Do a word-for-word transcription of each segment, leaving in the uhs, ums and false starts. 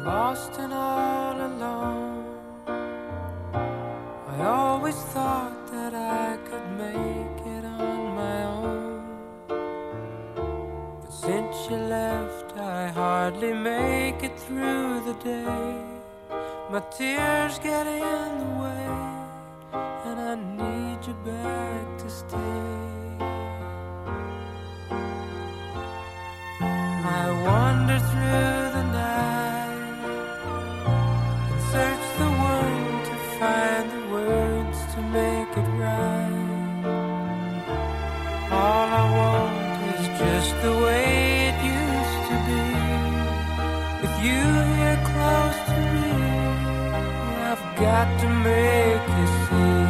lost and all alone. I always thought that I could make it on my own, but since you left I hardly make it through the day. My tears get in the way, and I need you back to stay. I wander through the night and search the world to find the words to make it right. All I want is just the way it used to be, with you here close to me. I've got to make you see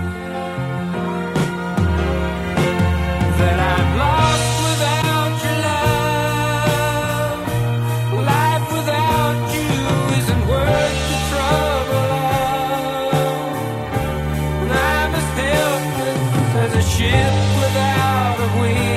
that I'm lost without your love. Life without you isn't worth the trouble of. And I'm as helpless as a ship without a wheel.